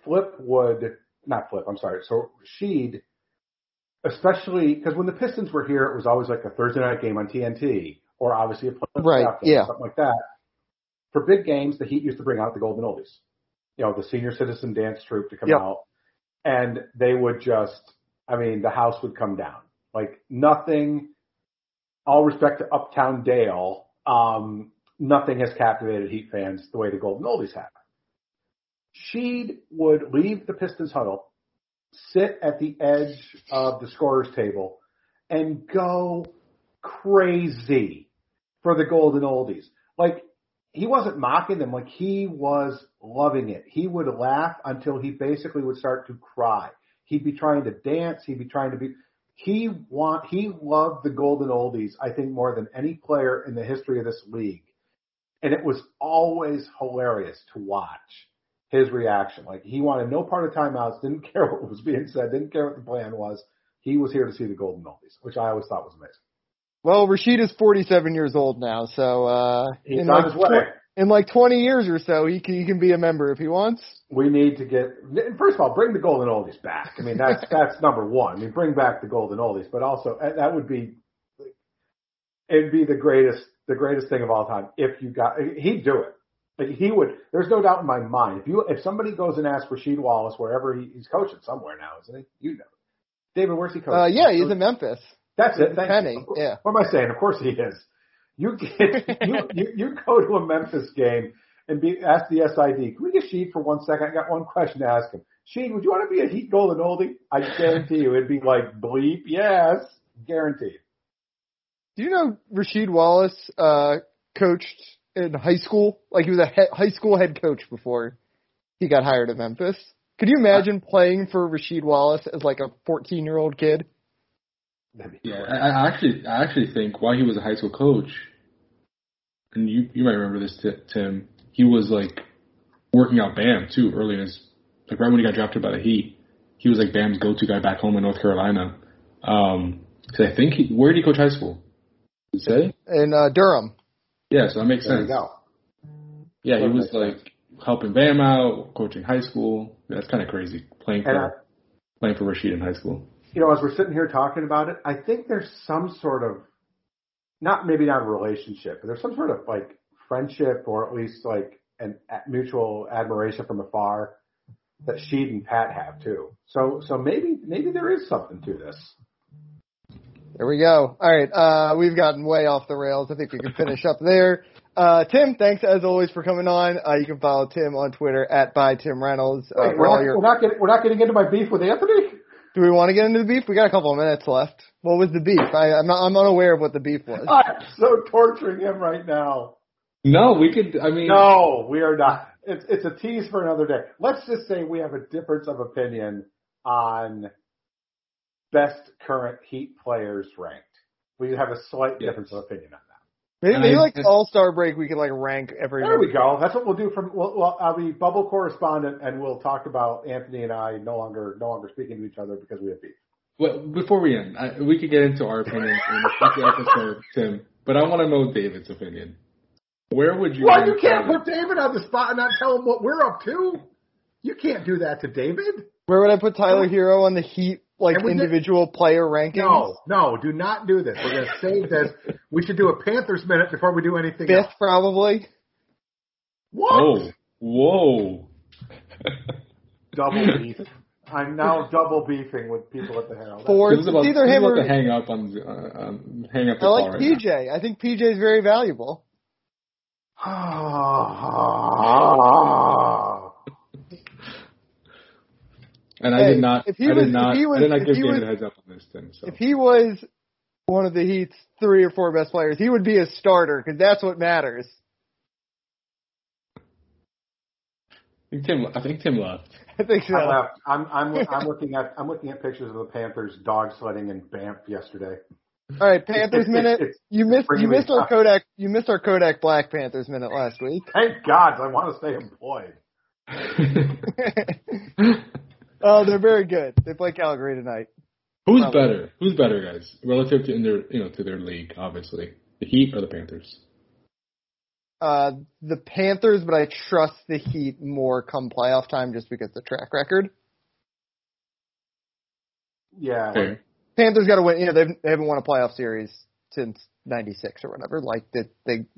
C: So Sheed, especially because when the Pistons were here, it was always like a Thursday night game on TNT, or obviously a playoff game, something like that. For big games, the Heat used to bring out the Golden Oldies, the senior citizen dance troupe to come out, and they would the house would come down. Like, nothing, all respect to Uptown Dale, nothing has captivated Heat fans the way the Golden Oldies have. Sheed would leave the Pistons huddle, sit at the edge of the scorer's table, and go crazy for the Golden Oldies. Like, he wasn't mocking them. Like, he was loving it. He would laugh until he basically would start to cry. He'd be trying to dance. He loved the Golden Oldies, I think, more than any player in the history of this league. And it was always hilarious to watch his reaction. Like, he wanted no part of timeouts, didn't care what was being said, didn't care what the plan was. He was here to see the Golden Oldies, which I always thought was amazing.
A: Well, Rasheed is 47 years old now, so
C: he's on his way.
A: In like 20 years or so, he can be a member if he wants.
C: We need to first of all, bring the Golden Oldies back. I mean, that's number one. I mean, bring back the Golden Oldies, but also that would be, it'd be the greatest thing of all time. He'd do it. Like, he would. There's no doubt in my mind. If somebody goes and asks Rasheed Wallace wherever he's coaching somewhere now, isn't he? David, where's he coaching?
A: Yeah, he's in Memphis.
C: That's it.
A: Penny. Yeah.
C: What am I saying? Of course he is. You go to a Memphis game and ask the SID. Can we get Sheed for 1 second? I got one question to ask him. Sheed, would you want to be a Heat Golden Oldie? I guarantee you, it'd be like bleep yes, guaranteed.
A: Do you know Rasheed Wallace coached in high school? Like, he was a high school head coach before he got hired at Memphis. Could you imagine playing for Rasheed Wallace as like a 14-year-old kid?
B: Yeah, I actually think while he was a high school coach, and you might remember this, Tim, he was like working out Bam too early in his, like right when he got drafted by the Heat. He was like Bam's go-to guy back home in North Carolina. So I think where did he coach high school? Did it say?
A: In Durham.
B: Yeah, so that makes
C: There
B: sense.
C: you go.
B: Yeah, he was like helping Bam out, coaching high school. That's kind of crazy playing for Rasheed in high school.
C: As we're sitting here talking about it, I think there's some sort of, maybe not a relationship, but there's some sort of like friendship, or at least like an mutual admiration from afar that Sheed and Pat have too. So maybe there is something to this.
A: There we go. All right, we've gotten way off the rails. I think we can finish up there. Tim, thanks as always for coming on. You can follow Tim on Twitter at @ByTimReynolds.
C: We're not getting into my beef with Anthony.
A: Do we want to get into the beef? We got a couple of minutes left. What was the beef? I'm unaware of what the beef was.
C: I'm so torturing him right now.
B: No, we could.
C: No, we are not. It's a tease for another day. Let's just say we have a difference of opinion on best current Heat players ranked. We have a slight difference of opinion on that.
A: Maybe like All-Star break, we can like rank everyone.
C: There we go. That's what we'll do. I'll be bubble correspondent, and we'll talk about Anthony and I no longer speaking to each other because we have beef.
B: Well, before we end, we could get into our opinion in the future episode, Tim. But I want to know David's opinion. Where would you?
C: Well, you can't put David on the spot and not tell him what we're up to. You can't do that to David.
A: Where would I put Tyler Hero on the Heat, like individual player rankings?
C: No, do not do this. We're going to save this. We should do a Panthers minute before we do anything else.
A: Fifth, probably.
C: What?
B: Whoa.
C: Double beef. I'm now double beefing with people at the Herald.
A: Fourth, it's either him or
B: hang up the
A: I like
B: call
A: PJ.
B: Right,
A: I think PJ is very valuable.
B: And I did not give David a heads up on this, Tim. So.
A: If he was one of the Heat's 3 or 4 best players, he would be a starter because that's what matters.
B: I think Tim left.
A: I think so.
C: I left. I'm looking at pictures of the Panthers dog sledding in Banff yesterday.
A: All right, Panthers minute. You missed our Kodak Black Panthers minute last week.
C: Thank God, I want to stay employed.
A: Oh, they're very good. They play Calgary tonight.
B: Who's better? Who's better, guys, relative to their league? Obviously, the Heat or the Panthers?
A: The Panthers, but I trust the Heat more come playoff time just because of the track record.
C: Yeah.
B: Okay.
A: Panthers got to win. They haven't won a playoff series since '96 or whatever. Like they're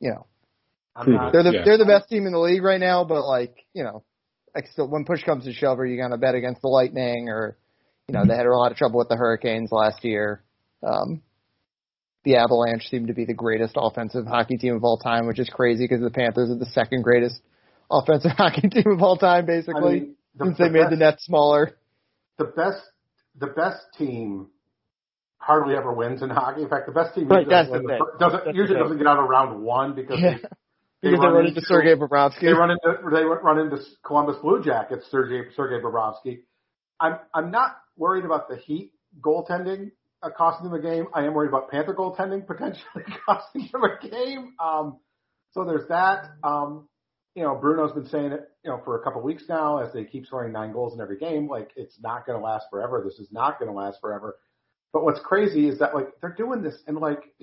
A: the best team in the league right now. But still, when push comes to shove, are you gonna bet against the Lightning or they had a lot of trouble with the Hurricanes last year. The Avalanche seemed to be the greatest offensive hockey team of all time, which is crazy because the Panthers are the second greatest offensive hockey team of all time, basically, since they made the net smaller.
C: The best team hardly ever wins in hockey. In fact, the best team usually doesn't get out of round one because they run into Sergei Bobrovsky. They run into Columbus Blue Jackets, Sergei Bobrovsky. I'm not worried about the Heat goaltending costing them a game. I am worried about Panther goaltending potentially costing them a game. So there's that. Bruno's been saying it, for a couple of weeks now as they keep scoring 9 goals in every game. Like, it's not going to last forever. This is not going to last forever. But what's crazy is that, they're doing this and,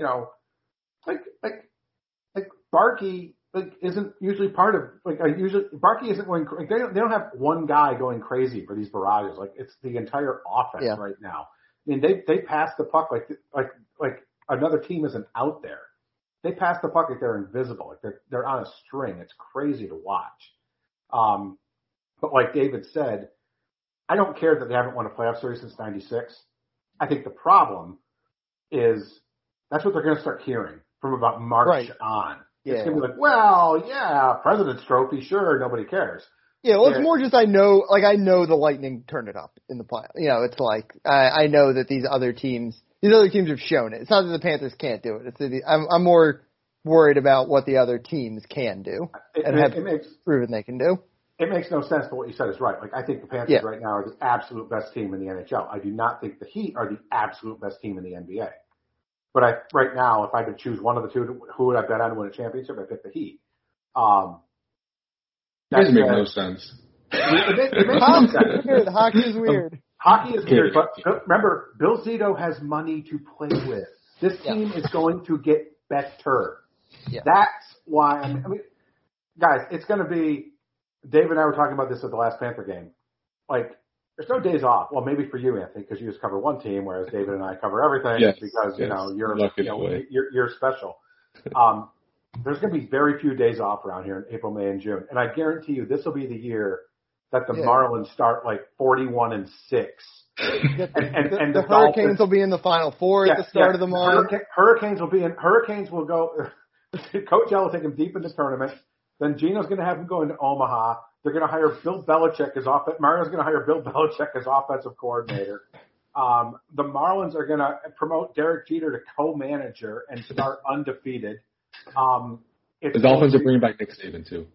C: Barkey, isn't usually part of, Barkey isn't going, they don't have one guy going crazy for these barrages. It's the entire offense right now. I mean, they pass the puck like another team isn't out there. They pass the puck like they're invisible. They're on a string. It's crazy to watch. But like David said, I don't care that they haven't won a playoff series since '96. I think the problem is that's what they're going to start hearing from about March on. It's going to be like, President's Trophy, sure, nobody cares.
A: Yeah, well, it's more just I know the Lightning turned it up in the play. It's like I know that these other teams have shown it. It's not that the Panthers can't do it. I'm more worried about what the other teams can do and have proven they can do.
C: It makes no sense, but what you said is right. I think the Panthers right now are the absolute best team in the NHL. I do not think the Heat are the absolute best team in the NBA. But right now, if I could choose one of the two, who would I bet on to win a championship? I pick the Heat.
B: That doesn't make no sense.
C: It makes no sense.
A: Hockey is weird.
C: Hockey is weird, but remember, Bill Zito has money to play with. This team is going to get better. Yeah. That's why. I mean, guys, it's going to be. Dave and I were talking about this at the last Panther game. There's no days off. Well, maybe for you, Anthony, because you just cover one team, whereas David and I cover everything because you're special. There's going to be very few days off around here in April, May, and June, and I guarantee you this will be the year that the Marlins start 41-6. And the
A: Hurricanes will be in the Final Four at the start of the month.
C: Hurricanes will go. Coach L will take them deep in the tournament. Then Gino's going to have him go into Omaha. They're going to hire Bill Belichick as Mario's going to hire Bill Belichick as offensive coordinator. The Marlins are going to promote Derek Jeter to co-manager and start undefeated.
B: The Dolphins are bringing back Nick Saban too.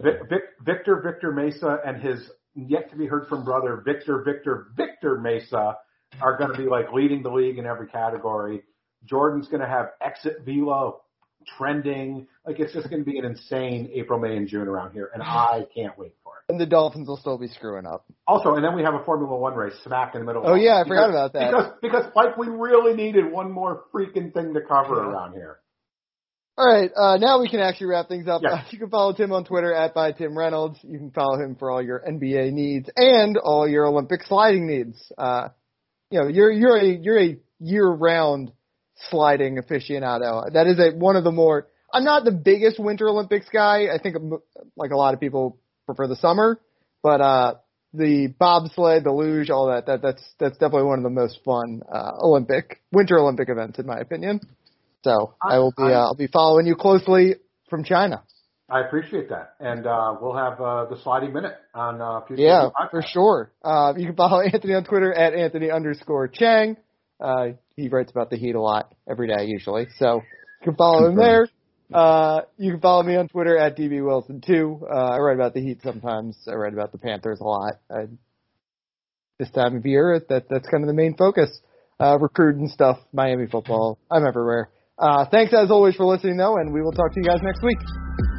C: Victor Mesa and his yet to be heard from brother Victor Mesa are going to be leading the league in every category. Jordan's going to have exit velo trending. It's just going to be an insane April, May, and June around here, and I can't wait for it.
A: And the Dolphins will still be screwing up.
C: Also, and then we have a Formula One race smack in the middle.
A: Oh, I forgot about that.
C: Because we really needed one more freaking thing to cover around here.
A: All right, now we can actually wrap things up.
C: Yeah.
A: You can follow Tim on Twitter @ByTimReynolds. You can follow him for all your NBA needs and all your Olympic sliding needs. You're a year-round sliding aficionado. That is one of the more. I'm not the biggest Winter Olympics guy. I think a lot of people prefer the summer, but the bobsled, the luge, all that's definitely one of the most fun Winter Olympic events in my opinion. So I'll be following you closely from China.
C: I appreciate that, and we'll have the sliding minute on future.
A: Yeah, for sure. You can follow Anthony on Twitter @Anthony_Chang. He writes about the Heat a lot every day usually, so you can follow him there. You can follow me on Twitter @DBWilson2. I write about the Heat sometimes. I write about the Panthers a lot. this time of year, that's kind of the main focus. Recruiting stuff, Miami football. I'm everywhere. Thanks as always for listening though, and we will talk to you guys next week.